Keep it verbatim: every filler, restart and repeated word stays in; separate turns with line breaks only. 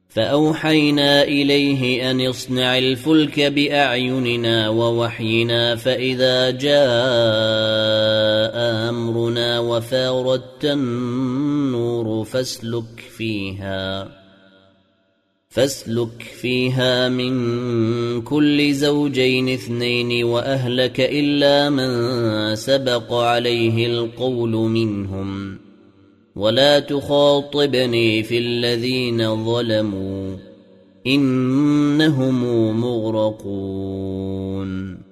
فأوحينا إليه أن اصنع الفلك بأعيننا ووحينا فإذا جاء أمرنا وفاردت النور فاسلك فيها فاسلك فيها من كل زوجين اثنين وأهلك إلا من سبق عليه القول منهم ولا تخاطبني في الذين ظلموا إنهم مغرقون.